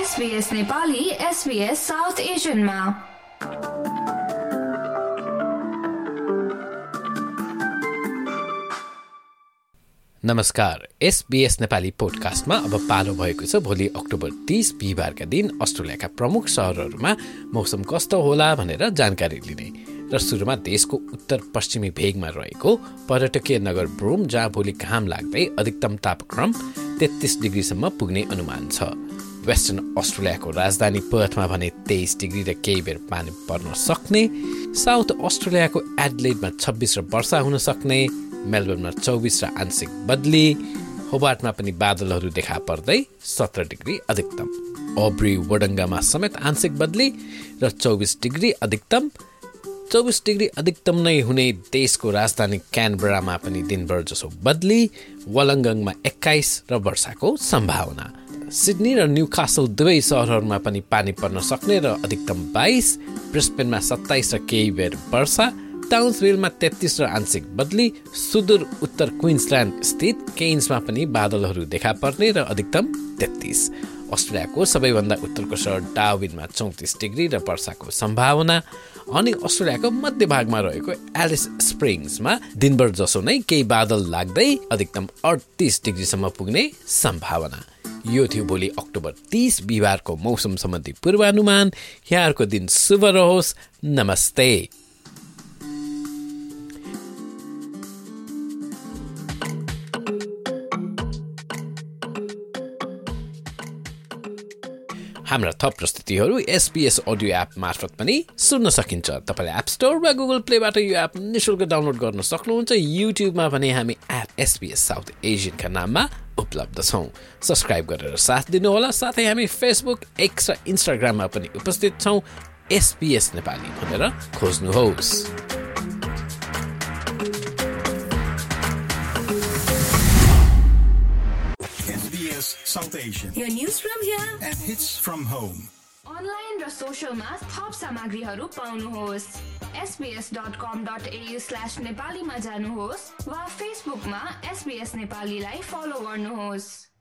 SBS Nepali SBS south एसियनमा। नमस्कार, SBS Nepali पोडकास्टमा अब पालो भएको छ भोलि अक्टोबर 30 बिहिबारका दिन अस्ट्रेलियाका प्रमुख शहरहरूमा मौसम कस्तो होला भनेर जानकारी लिने र सुरुमा देशको उत्तर पश्चिमी भेगमा रहेको पर्यटकीय नगर ब्रुम, जहाँ भोलि घाम लाग्दै अधिकतम तापक्रम 33 डिग्रीसम्म पुग्ने अनुमान छ। वेस्टर्न अस्ट्रेलियाको राजधानी पर्थमा भने 23 डिग्री र केही बेर पानी पर्न सक्ने, साउथ अस्ट्रेलियाको एडलेडमा 26 र वर्षा हुन सक्ने, मेलबर्नमा 24 र आंशिक बदली, होबार्टमा पनि बादलहरू देखा पर्दै 17 डिग्री अधिकतम, ओब्री वडङ्गामा समेत आंशिक बदली र 24 डिग्री अधिकतम। 24 डिग्री अधिकतम नै हुने देशको राजधानी क्यानबरामा पनि दिनभर जसो बदली, वलङ्गङमा 21 र वर्षाको सम्भावना। सिडनी र न्युकासल दुवै शहरहरूमा पनि पानी पर्न सक्ने र अधिकतम 22, ब्रिस्बेनमा 27 र केही बेर वर्षा, टाउन्सभिलमा 33 र आंशिक बदली, सुदूर उत्तर क्विन्सल्यान्ड स्थित केन्समा पनि बादलहरू देखा पर्ने र अधिकतम 33। अस्ट्रेलियाको सबैभन्दा उत्तरको शहर डार्विनमा 34 डिग्री र वर्षाको सम्भावना, अनि अस्ट्रेलियाको मध्य भागमा रहेको एलिस स्प्रिङ्समा दिनभर जसो नै केही बादल लाग्दै अधिकतम 38 डिग्रीसम्म पुग्ने सम्भावना। यो थियो भोलि अक्टोबर 30 बिहिबारको मौसम सम्बन्धी पूर्वानुमान। यहाँहरूको दिन शुभ रहोस्। नमस्ते। हाम्रा थप प्रस्तुतिहरू SBS अडियो एप मार्फत पनि सुन्न सकिन्छ। तपाईँले एप स्टोर वा गुगल प्लेबाट यो एप निःशुल्क डाउनलोड गर्न सक्नुहुन्छ। युट्युबमा पनि हामी SBS साउथ एसियनका नाममा उपलब्ध छौँ। सब्सक्राइब गरेर साथ दिनुहोला। साथै हामी फेसबुक, एक्स र इन्स्टाग्राममा पनि उपस्थित छौँ। SBS नेपाली भनेर खोज्नुहोस्। South Asian. Your news from here And hits from home. Online र सोशलमा थप सामग्रीहरू पाउनुहोस्। sbs.com.au/नेपालीमा जानुहोस् वा फेसबुकमा SBS नेपालीलाई फलो गर्नुहोस्।